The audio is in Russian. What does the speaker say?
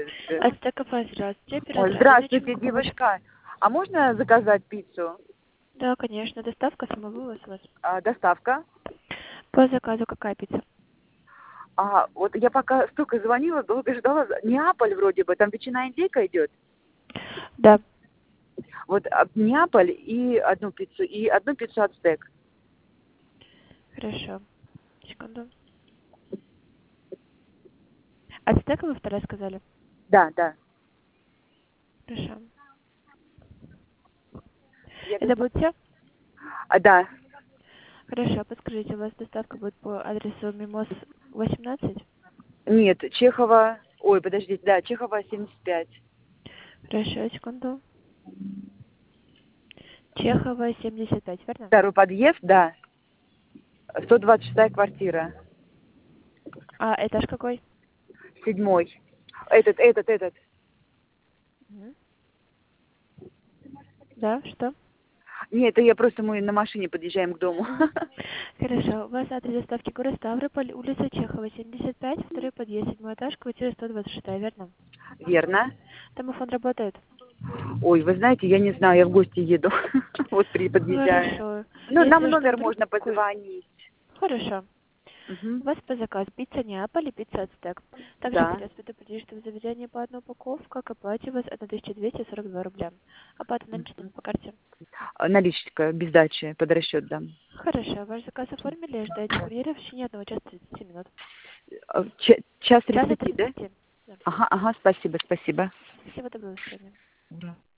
Ацтека, здравствуйте. Ой, Оператор здравствуйте, Анечка, помощь. девушка. А можно заказать пиццу? Да, конечно. Доставка, самовывоз у вас. Доставка. По заказу какая пицца? Вот я пока столько звонила, долго ждала. Неаполь вроде бы, там ветчина индейка идет. Да. Вот Неаполь и одну пиццу ацтек. Хорошо. Секунду. Ацтека вы вторая сказали? Да, да. Хорошо. Я Это будет все? Да. Хорошо. Подскажите, у вас доставка будет по адресу Мимоз 18? Нет, Чехова. Ой, подождите, да, Чехова 75. Хорошо, секунду. Чехова 75, верно? Второй подъезд, да. 126-я квартира. А этаж какой? 7-й. Этот. Мгм. Да, что? Нет, это мы на машине подъезжаем к дому. Мгм. Хорошо. У вас адрес доставки город Ставрополь, улица Чехова, 75, второй подъезд, 7 этаж, квартира 126, верно? Верно. Домофон работает? Ой, вы знаете, я не знаю, я в гости еду. Вот подъезжаю. Хорошо. Ну, нам в Если что, номер вдруг можно какой... позвонить. Хорошо. Мгм. У вас по заказу пицца Неаполь и пицца Ацтек. Также Да. хотелось предупредить, что в заведении по одной упаковке к оплате у вас 1242 рубля. Оплата наличными по карте. Наличка, без дачи, под расчет дам. Хорошо. Ваш заказ оформили, ждайте курьера в течение 1 часа 30 минут. Час Часа 30, да? 30. Да. Ага, спасибо. Всего доброго, до свидания. Ура.